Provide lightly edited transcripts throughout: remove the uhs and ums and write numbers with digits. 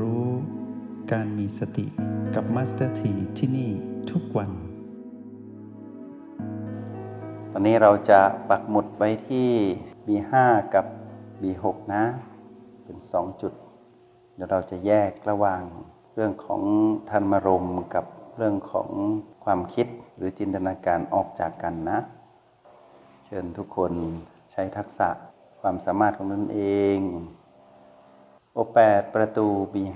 รู้การมีสติกับมาสเตอร์ทีที่นี่ทุกวันตอนนี้เราจะปักหมุดไว้ที่ B5 กับ B6 นะเป็น2จุดเดี๋ยวเราจะแยกระหว่างเรื่องของธรรมารมณ์กับเรื่องของความคิดหรือจินตนาการออกจากกันนะเชิญทุกคนใช้ทักษะความสามารถของตนเองO8 ประตู B5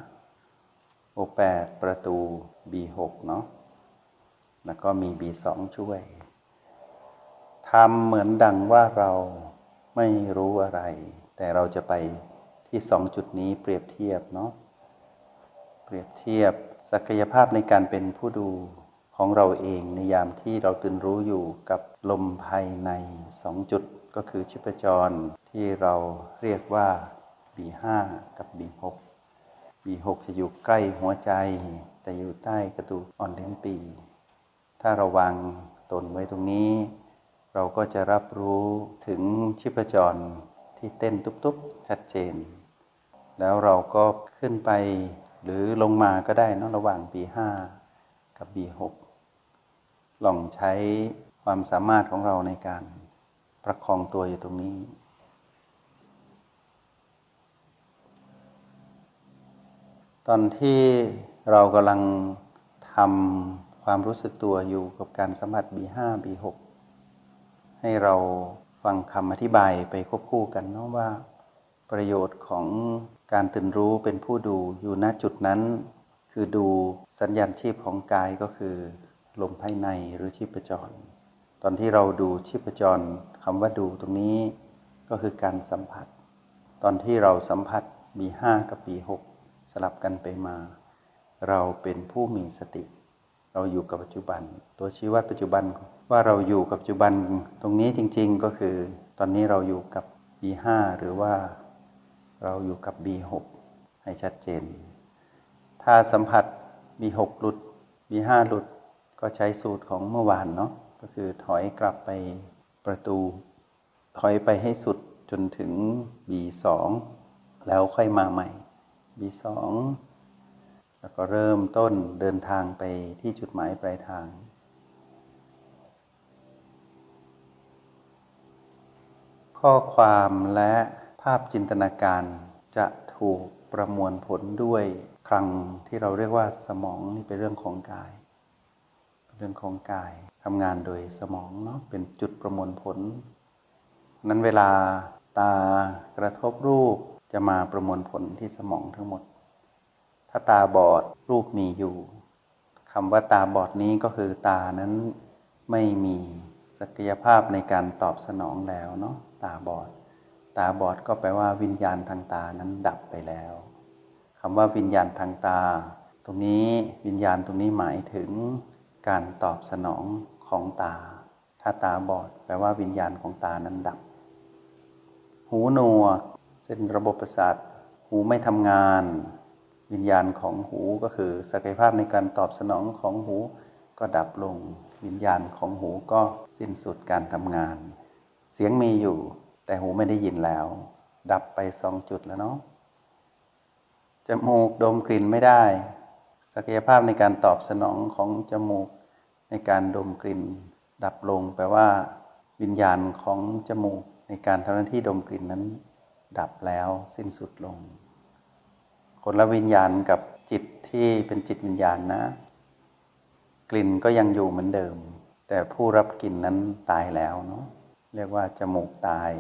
O8 ประตู B6 เนาะแล้วก็มี B2 ช่วยทำเหมือนดังว่าเราไม่รู้อะไรแต่เราจะไปที่2จุดนี้เปรียบเทียบเนาะเปรียบเทียบศักยภาพในการเป็นผู้ดูของเราเองในยามที่เราตื่นรู้อยู่กับลมภายใน2จุดก็คือชีพจรที่เราเรียกว่า B5 กับ B6 B6 จะอยู่ใกล้หัวใจแต่อยู่ใต้กระดูกอ่อนลิ้นปี่ถ้าเราวางตนไว้ตรงนี้เราก็จะรับรู้ถึงชีพจรที่เต้นตุ๊บๆชัดเจนแล้วเราก็ขึ้นไปหรือลงมาก็ได้นะระหว่าง B5 กับ B6 ลองใช้ความสามารถของเราในการประคองตัวอยู่ตรงนี้ตอนที่เรากำลังทำความรู้สึกตัวอยู่กับการสัมผัส B5 B6 ให้เราฟังคำอธิบายไปควบคู่กันเนาะว่าประโยชน์ของการตื่นรู้เป็นผู้ดูอยู่ณจุดนั้นคือดูสัญญาณชีพของกายก็คือลมภายในหรือชีพจรตอนที่เราดูชีพจรคำว่าดูตรงนี้ก็คือการสัมผัสตอนที่เราสัมผัส B5 กับ B6 สลับกันไปมาเราเป็นผู้มีสติเราอยู่กับปัจจุบันตัวชี้วัดปัจจุบันว่าเราอยู่กับปัจจุบันตรงนี้จริงๆก็คือตอนนี้เราอยู่กับ B5 หรือว่าเราอยู่กับ B6 ให้ชัดเจนถ้าสัมผัส B6 หลุด B5 หลุดก็ใช้สูตรของเมื่อวานเนาะก็คือถอยกลับไปประตูถอยไปให้สุดจนถึง B2 แล้วค่อยมาใหม่ B2 แล้วก็เริ่มต้นเดินทางไปที่จุดหมายปลายทางข้อความและภาพจินตนาการจะถูกประมวลผลด้วยคลังที่เราเรียกว่าสมองนี่เป็นเรื่องของกายเป็นเรื่องของกายทำงานโดยสมองเนาะเป็นจุดประมวลผลนั้นเวลาตากระทบรูปจะมาประมวลผลที่สมองทั้งหมดถ้าตาบอดรูปมีอยู่คำว่าตาบอดนี้ก็คือตานั้นไม่มีศักยภาพในการตอบสนองแล้วเนาะตาบอดก็แปลว่าวิญญาณทางตานั้นดับไปแล้วคำว่าวิญญาณทางตาตรงนี้วิญญาณตรงนี้หมายถึงการตอบสนองของตาถ้าตาบอดแปลว่าวิญญาณของตานั้นดับหูหนวกเส้นระบบประสาทหูไม่ทำงานวิญญาณของหูก็คือศักยภาพในการตอบสนองของหูก็ดับลงวิญญาณของหูก็สิ้นสุดการทำงานเสียงมีอยู่แต่หูไม่ได้ยินแล้วดับไป2จุดแล้วเนาะจมูกดมกลิ่นไม่ได้ศักยภาพในการตอบสนองของจมูกในการดมกลิ่นดับลงแปลว่าวิญญาณของจมูกในการทำหน้าที่ดมกลิ่นนั้นดับแล้วสิ้นสุดลงคนละวิญญาณกับจิตที่เป็นจิตวิญญาณนะกลิ่นก็ยังอยู่เหมือนเดิมแต่ผู้รับกลิ่นนั้นตายแล้วเนาะเรียกว่าจมูกตาย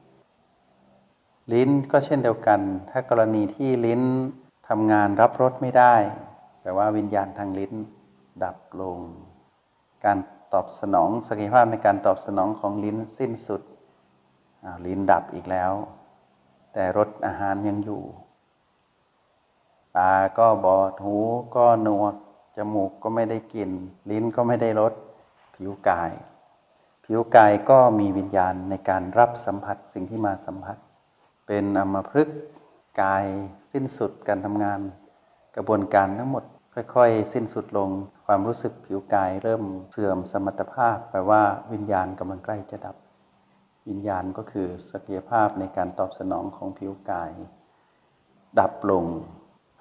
ลิ้นก็เช่นเดียวกันถ้ากรณีที่ลิ้นทำงานรับรสไม่ได้แปลว่าวิญญาณทางลิ้นดับลงการตอบสนองศักยภาพในการตอบสนองของลิ้นสิ้นสุดลิ้นดับอีกแล้วแต่รสอาหารยังอยู่ตาก็บอดหูก็หนวกจมูกก็ไม่ได้กลิ่นลิ้นก็ไม่ได้รสผิวกายก็มีวิญญาณในการรับสัมผัสสิ่งที่มาสัมผัสเป็นอัมพฤกษ์กายสิ้นสุดการทำงานกระบวนการทั้งหมดค่อยๆสิ้นสุดลงความรู้สึกผิวกายเริ่มเสื่อมสมรรถภาพแปลว่าวิญญาณกำลังใกล้จะดับวิญญาณก็คือศักยภาพในการตอบสนองของผิวกายดับลงภ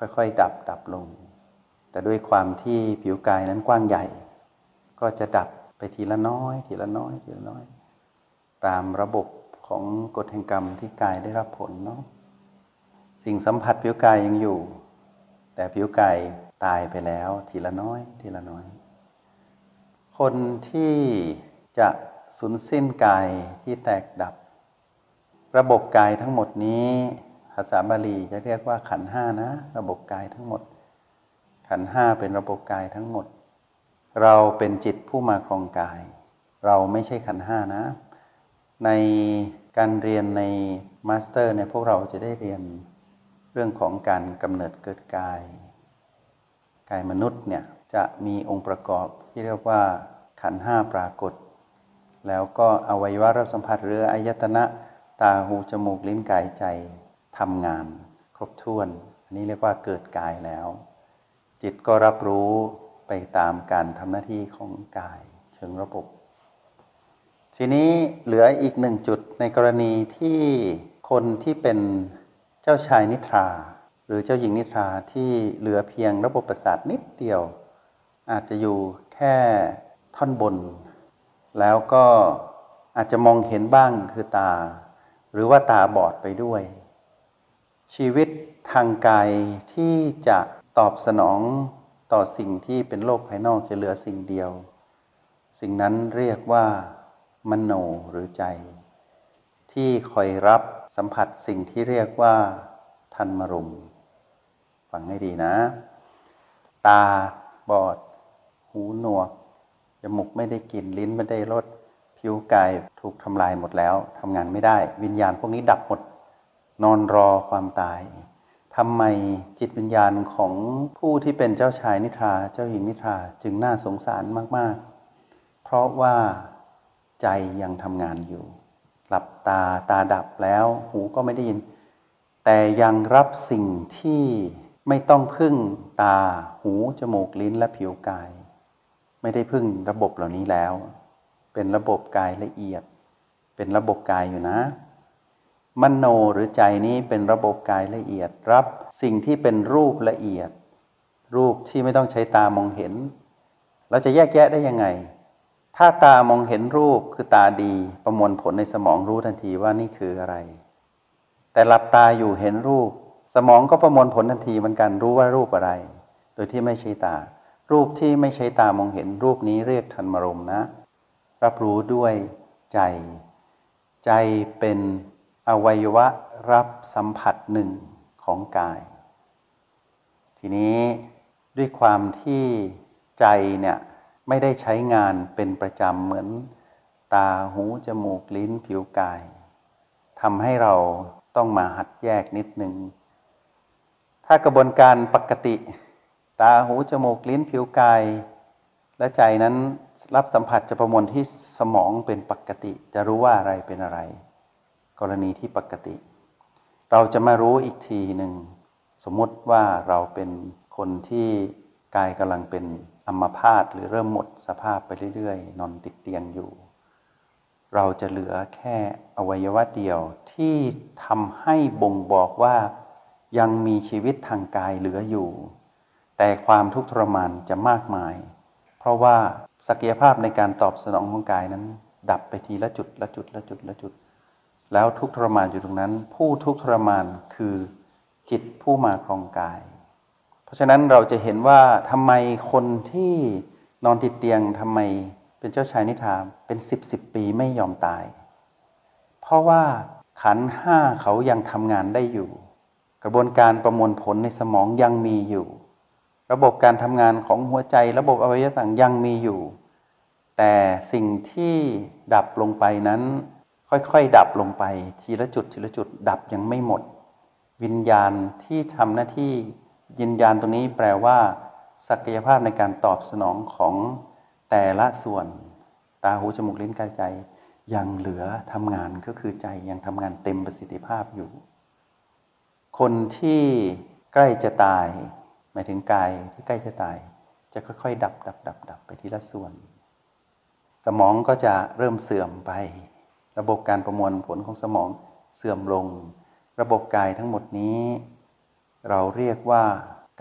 ค่อยๆดับลงแต่ด้วยความที่ผิวกายนั้นกว้างใหญ่ก็จะดับไปทีละน้อยทีละน้อยทีละน้อยตามระบบของกฎแห่งกรรมที่กายได้รับผลเนาะสิ่งสัมผัสผิวกายยังอยู่แต่ผิวกายตายไปแล้วทีละน้อยทีละน้อยคนที่จะสูญสิ้นกายที่แตกดับระบบกายทั้งหมดนี้ภาษาบาลีจะเรียกว่าขันธ์ห้านะระบบกายทั้งหมดขันธ์ห้าเป็นระบบกายทั้งหมดเราเป็นจิตผู้มาครองกายเราไม่ใช่ขันธ์ห้านะในการเรียนในมาสเตอร์เนี่ยพวกเราจะได้เรียนเรื่องของการกำเนิดเกิดกายมนุษย์เนี่ยจะมีองค์ประกอบที่เรียกว่าขันธ์ห้าปรากฏแล้วก็อวัยวะรับสัมผัสหรืออายตนะตาหูจมูกลิ้นกายใจทำงานครบถ้วนอันนี้เรียกว่าเกิดกายแล้วจิตก็รับรู้ไปตามการทำหน้าที่ของกายเชิงระบบทีนี้เหลืออีกหนึ่งจุดในกรณีที่คนที่เป็นเจ้าชายนิทราหรือเจ้าหญิงนิทราที่เหลือเพียงระบบประสาทนิดเดียวอาจจะอยู่แค่ท่อนบนแล้วก็อาจจะมองเห็นบ้างคือตาหรือว่าตาบอดไปด้วยชีวิตทางกายที่จะตอบสนองต่อสิ่งที่เป็นโลกภายนอกจะเหลือสิ่งเดียวสิ่งนั้นเรียกว่ามโนหรือใจที่คอยรับสัมผัสสิ่งที่เรียกว่าทันมรุมฟังให้ดีนะตาบอดหูหนวกจมูกไม่ได้กลิ่นลิ้นไม่ได้รสผิวกายถูกทำลายหมดแล้วทำงานไม่ได้วิญญาณพวกนี้ดับหมดนอนรอความตายทำไมจิตวิญญาณของผู้ที่เป็นเจ้าชายนิทราเจ้าหญิงนิทราจึงน่าสงสารมากๆเพราะว่าใจยังทำงานอยู่หลับตาดับแล้วหูก็ไม่ได้ยินแต่ยังรับสิ่งที่ไม่ต้องพึ่งตาหูจมูกลิ้นและผิวกายไม่ได้พึ่งระบบเหล่านี้แล้วเป็นระบบกายละเอียดเป็นระบบกายอยู่นะมโนหรือใจนี้เป็นระบบกายละเอียดรับสิ่งที่เป็นรูปละเอียดรูปที่ไม่ต้องใช้ตามองเห็นเราจะแยกแยะได้ยังไงถ้าตามองเห็นรูปคือตาดีประมวลผลในสมองรู้ทันทีว่านี่คืออะไรแต่หลับตาอยู่เห็นรูปสมองก็ประมวลผลทันทีเหมือนกันรู้ว่ารูปอะไรโดยที่ไม่ใช้ตารูปที่ไม่ใช้ตามองเห็นรูปนี้เรียกทันมรมนะรับรู้ด้วยใจใจเป็นอวัยวะรับสัมผัสหนึ่งของกายทีนี้ด้วยความที่ใจเนี่ยไม่ได้ใช้งานเป็นประจำเหมือนตาหูจมูกลิ้นผิวกายทำให้เราต้องมาหัดแยกนิดนึงถ้ากระบวนการปกติตาหูจมูกลิ้นผิวกายและใจนั้นรับสัมผัสจะประมวลที่สมองเป็นปกติจะรู้ว่าอะไรเป็นอะไรกรณีที่ปกติเราจะมารู้อีกทีหนึ่งสมมุติว่าเราเป็นคนที่กายกำลังเป็นอัมพาตหรือเริ่มหมดสภาพไปเรื่อยๆนอนติดเตียงอยู่เราจะเหลือแค่อวัยวะเดียวที่ทำให้บ่งบอกว่ายังมีชีวิตทางกายเหลืออยู่แต่ความทุกข์ทรมานจะมากมายเพราะว่าศักยภาพในการตอบสนองของกายนั้นดับไปทีละจุดละจุดละจุดละจุดแล้วทุกข์ทรมานอยู่ตรงนั้นผู้ทุกข์ทรมานคือจิตผู้มาครองกายเพราะฉะนั้นเราจะเห็นว่าทำไมคนที่นอนติดเตียงทำไมเป็นเจ้าชายนิทราเป็น10 ปีไม่ยอมตายเพราะว่าขันธ์ห้าเขายังทำงานได้อยู่กระบวนการประมวลผลในสมองยังมีอยู่ระบบการทำงานของหัวใจระบบอวัยวะต่างยังมีอยู่แต่สิ่งที่ดับลงไปนั้นค่อยๆดับลงไปทีละจุดทีละจุดดับยังไม่หมดวิญญาณที่ทำหน้าที่วิญญาณตรงนี้แปลว่าศักยภาพในการตอบสนองของแต่ละส่วนตาหูจมูกลิ้นกายใจยังเหลือทำงานก็คือใจยังทำงานเต็มประสิทธิภาพอยู่คนที่ใกล้จะตายหมายถึงกายที่ใกล้จะตายจะค่อยๆดับไปทีละส่วนสมองก็จะเริ่มเสื่อมไประบบการประมวลผลของสมองเสื่อมลงระบบกายทั้งหมดนี้เราเรียกว่า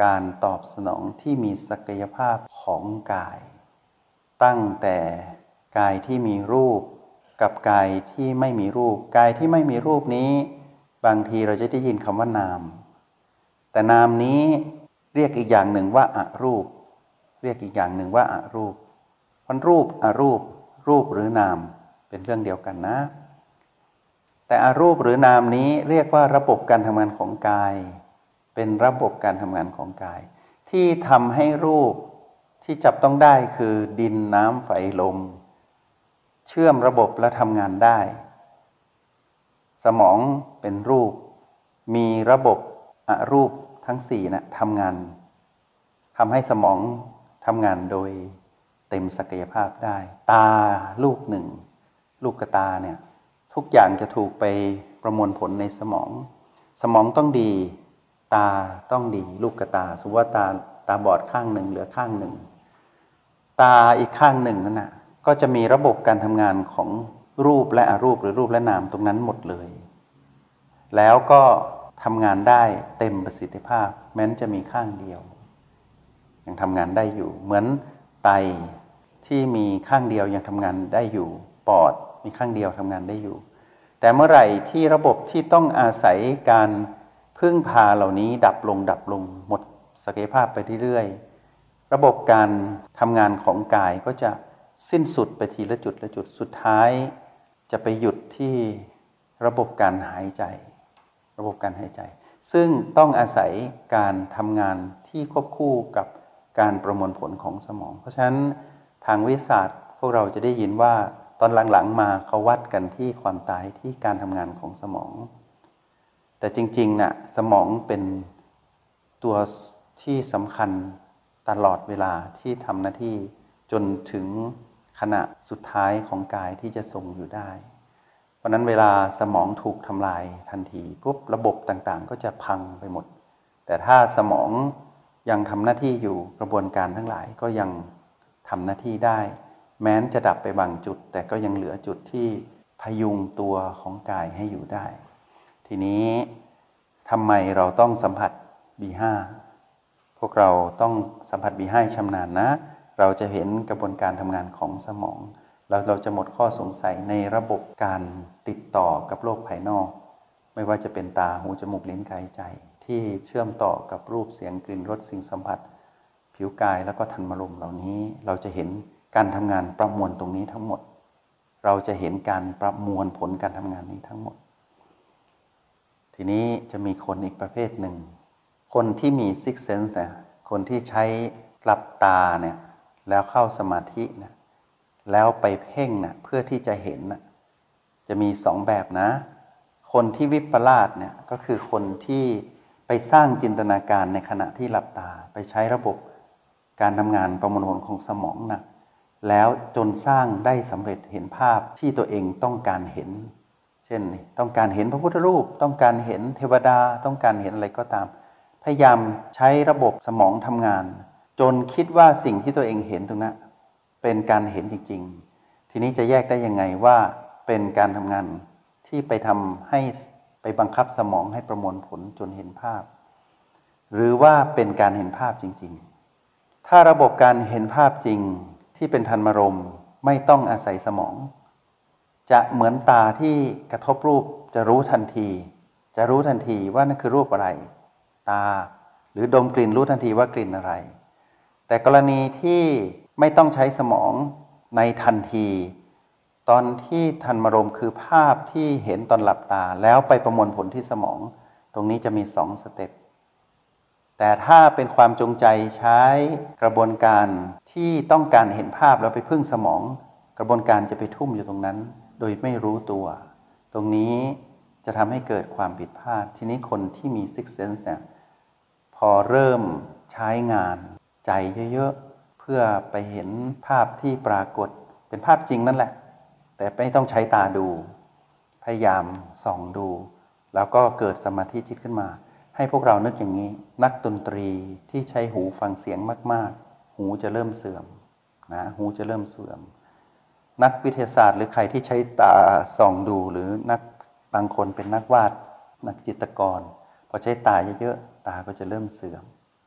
การตอบสนองที่มีศักยภาพของกายตั้งแต่กายที่มีรูปกับกายที่ไม่มีรูปกายที่ไม่มีรูปนี้บางทีเราจะได้ยินคำว่านามแต่นามนี้เรียกอีกอย่างหนึ่งว่าอรูปเรียกอีกอย่างหนึ่งว่าอรูปเพราะรูปอรูปรูปหรือนามเป็นเรื่องเดียวกันนะแต่อรูปหรือนามนี้เรียกว่าระบบการทำงานของกายเป็นระบบการทำงานของกายที่ทำให้รูปที่จับต้องได้คือดินน้ำไฟลมเชื่อมระบบและทำงานได้สมองเป็นรูปมีระบบอรูปทั้งสี่นะทำงานทำให้สมองทำงานโดยเต็มศักยภาพได้ตาลูกหนึ่งลูกกระตาเนี่ยทุกอย่างจะถูกไปประมวลผลในสมองสมองต้องดีตาต้องดีลูกกระตาสมมติว่าตาบอดข้างหนึ่งเหลือข้างหนึ่งตาอีกข้างหนึ่งนั่นนะก็จะมีระบบการทำงานของรูปและอรูปหรือรูปและนามตรงนั้นหมดเลยแล้วก็ทำงานได้เต็มประสิทธิภาพแม้นจะมีข้างเดียวยังทำงานได้อยู่เหมือนไตที่มีข้างเดียวยังทำงานได้อยู่ปอดมีข้างเดียวทำงานได้อยู่แต่เมื่อไหร่ที่ระบบที่ต้องอาศัยการพึ่งพาเหล่านี้ดับลงหมดศักยภาพไปเรื่อยๆระบบการทำงานของกายก็จะสิ้นสุดไปทีละจุดละจุดสุดท้ายจะไปหยุดที่ระบบการหายใจระบบการหายใจซึ่งต้องอาศัยการทำงานที่ควบคู่กับการประมวลผลของสมองเพราะฉะนั้นทางวิทยาศาสตร์พวกเราจะได้ยินว่าตอนหลังๆมาเขาวัดกันที่ความตายที่การทำงานของสมองแต่จริงๆน่ะสมองเป็นตัวที่สำคัญตลอดเวลาที่ทำหน้าที่จนถึงขณะสุดท้ายของกายที่จะทรงอยู่ได้เพราะนั้นเวลาสมองถูกทำลายทันทีปุ๊บระบบต่างๆก็จะพังไปหมดแต่ถ้าสมองยังทำหน้าที่อยู่กระบวนการทั้งหลายก็ยังทำหน้าที่ได้แม้นจะดับไปบางจุดแต่ก็ยังเหลือจุดที่พยุงตัวของกายให้อยู่ได้ทีนี้ทำไมเราต้องสัมผัส B5 พวกเราต้องสัมผัส B5 ชำนาญนะเราจะเห็นกระบวนการทำงานของสมองแล้วเราจะหมดข้อสงสัยในระบบการติดต่อกับโลกภายนอกไม่ว่าจะเป็นตาหูจมูกลิ้นกายใจที่เชื่อมต่อกับรูปเสียงกลิ่นรสสิ่งสัมผัสผิวกายแล้วก็ธรรมารมณ์เหล่านี้เราจะเห็นการทำงานประมวลตรงนี้ทั้งหมดเราจะเห็นการประมวลผลการทำงานนี้ทั้งหมดทีนี้จะมีคนอีกประเภทหนึ่งคนที่มี six sense นะคนที่ใช้หลับตาเนี่ยแล้วเข้าสมาธินะแล้วไปเพ่งนะเพื่อที่จะเห็นนะจะมีสองแบบนะคนที่วิปลาสเนี่ยก็คือคนที่ไปสร้างจินตนาการในขณะที่หลับตาไปใช้ระบบการทำงานประมวลผลของสมองนะแล้วจนสร้างได้สำเร็จเห็นภาพที่ตัวเองต้องการเห็นเช่นต้องการเห็นพระพุทธรูปต้องการเห็นเทวดาต้องการเห็นอะไรก็ตามพยายามใช้ระบบสมองทำงานจนคิดว่าสิ่งที่ตัวเองเห็นตรงนั้นเป็นการเห็นจริงๆทีนี้จะแยกได้ยังไงว่าเป็นการทำงานที่ไปทำให้ไปบังคับสมองให้ประมวลผลจนเห็นภาพหรือว่าเป็นการเห็นภาพจริงๆถ้าระบบการเห็นภาพจริงที่เป็นธรรมารมณ์ไม่ต้องอาศัยสมองจะเหมือนตาที่กระทบรูปจะรู้ทันทีว่านั่นคือรูปอะไรตาหรือดมกลิ่นรู้ทันทีว่ากลิ่นอะไรแต่กรณีที่ไม่ต้องใช้สมองในทันทีตอนที่ธรรมารมณ์คือภาพที่เห็นตอนหลับตาแล้วไปประมวลผลที่สมองตรงนี้จะมี2 สเต็ปแต่ถ้าเป็นความจงใจใช้กระบวนการที่ต้องการเห็นภาพแล้วไปพึ่งสมองกระบวนการจะไปทุ่มอยู่ตรงนั้นโดยไม่รู้ตัวตรงนี้จะทำให้เกิดความผิดพลาดทีนี้คนที่มี six sense เนี่ยพอเริ่มใช้งานใจเยอะๆเพื่อไปเห็นภาพที่ปรากฏเป็นภาพจริงนั่นแหละแต่ไม่ต้องใช้ตาดูพยายามส่องดูแล้วก็เกิดสมาธิจิตขึ้นมาให้พวกเรานึกอย่างนี้นักดนตรีที่ใช้หูฟังเสียงมากๆหูจะเริ่มเสื่อมนะหูจะเริ่มเสื่อมนักวิทยาศาสตร์หรือใครที่ใช้ตาส่องดูหรือนักบางคนเป็นนักวาดนักจิตรกรพอใช้ตาเยอะๆตาก็จะเริ่มเสื่อม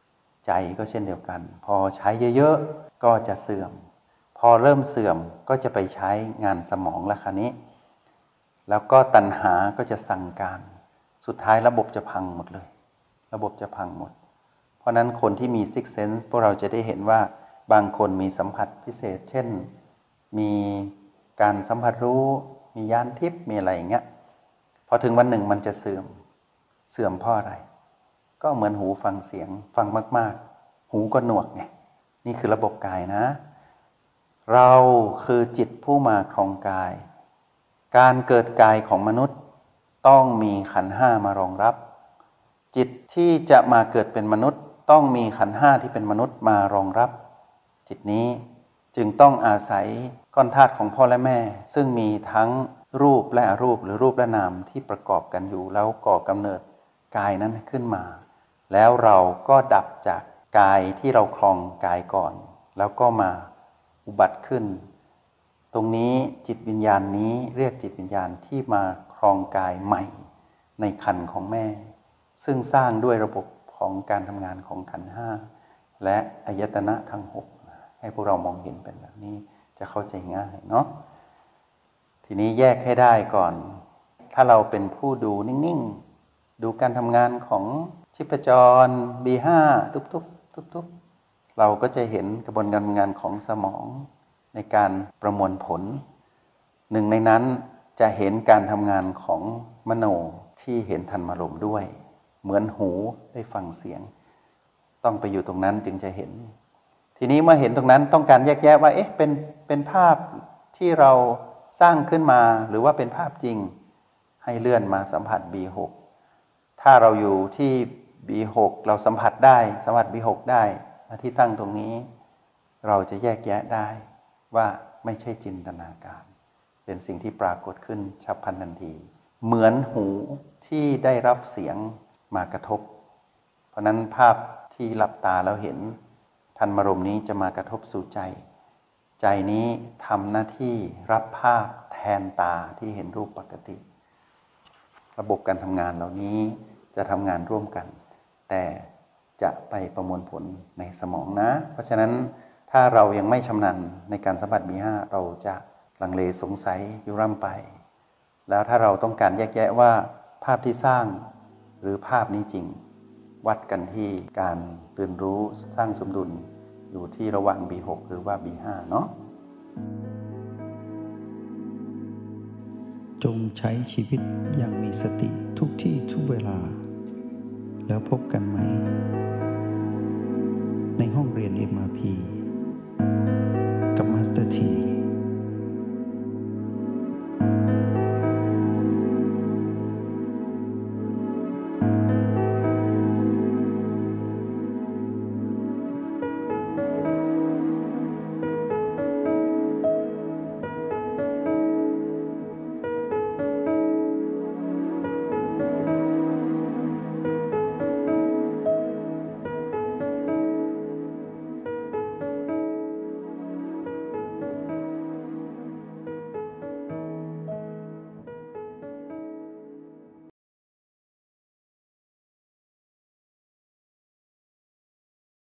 ใจก็เช่นเดียวกันพอใช้เยอะๆก็จะเสื่อมพอเริ่มเสื่อมก็จะไปใช้งานสมองแล้วคราวนี้แล้วก็ตัณหาก็จะสั่งการสุดท้ายระบบจะพังหมดเลยระบบจะพังหมดเพราะนั้นคนที่มี Sixth Sense พวกเราจะได้เห็นว่าบางคนมีสัมผัสพิเศษเช่นมีการสัมผัสรู้มีญาณทิพย์มีอะไรอย่างเงี้ยพอถึงวันหนึ่งมันจะเสื่อมเพราะอะไรก็เหมือนหูฟังเสียงฟังมากๆหูก็หนวกไงนี่คือระบบกายนะเราคือจิตผู้มาครองกายการเกิดกายของมนุษย์ต้องมีขันธ์ห้ามารองรับจิตที่จะมาเกิดเป็นมนุษย์ต้องมีขันธ์ห้าที่เป็นมนุษย์มารองรับจิตนี้จึงต้องอาศัยก้อนธาตุของพ่อและแม่ซึ่งมีทั้งรูปและอรูปหรือรูปและนามที่ประกอบกันอยู่แล้วก่อกำเนิดกายนั้นขึ้นมาแล้วเราก็ดับจากกายที่เราครองกายก่อนแล้วก็มาอุบัติขึ้นตรงนี้จิตวิญญาณนี้เรียกจิตวิญญาณที่มาครองกายใหม่ในครรภ์ของแม่ซึ่งสร้างด้วยระบบของการทำงานของขันธ์ห้าและอายตนะทั้งหกให้พวกเรามองเห็นเป็นแบบนี้จะเข้าใจง่ายเนาะทีนี้แยกให้ได้ก่อนถ้าเราเป็นผู้ดูนิ่งๆดูการทำงานของชีพจร B5 ทุบๆเราก็จะเห็นกระบวนการทำงานของสมองในการประมวลผลหนึ่งในนั้นจะเห็นการทำงานของมโนที่เห็นธรรมารมณ์ด้วยเหมือนหูได้ฟังเสียงต้องไปอยู่ตรงนั้นจึงจะเห็นทีนี้เมื่อเห็นตรงนั้นต้องการแยกแยะว่าเอ๊ะเป็นภาพที่เราสร้างขึ้นมาหรือว่าเป็นภาพจริงให้เลื่อนมาสัมผัส B6 ถ้าเราอยู่ที่ B6 เราสัมผัสได้สัมผัส B6 ได้ที่ตั้งตรงนี้เราจะแยกแยะได้ว่าไม่ใช่จินตนาการเป็นสิ่งที่ปรากฏขึ้นฉับพลันทันทีเหมือนหูที่ได้รับเสียงมากระทบเพราะนั้นภาพที่หลับตาแล้วเห็นธรรมารมณ์นี้จะมากระทบสู่ใจใจนี้ทำหน้าที่รับภาพแทนตาที่เห็นรูปปกติระบบการทำงานเหล่านี้จะทำงานร่วมกันแต่จะไปประมวลผลในสมองนะเพราะฉะนั้นถ้าเรายังไม่ชำนาญในการสัมผัส B5 เราจะลังเลสงสัยอยู่ร่ำไปแล้วถ้าเราต้องการแยกแยะว่าภาพที่สร้างหรือภาพนี้จริงวัดกันที่การตื่นรู้สร้างสมดุลอยู่ที่ระหว่าง B6 หรือว่า B5 เนาะจงใช้ชีวิตอย่างมีสติทุกที่ทุกเวลาแล้วพบกันไหมในห้องเรียน MRP กับมาสเตอร์ที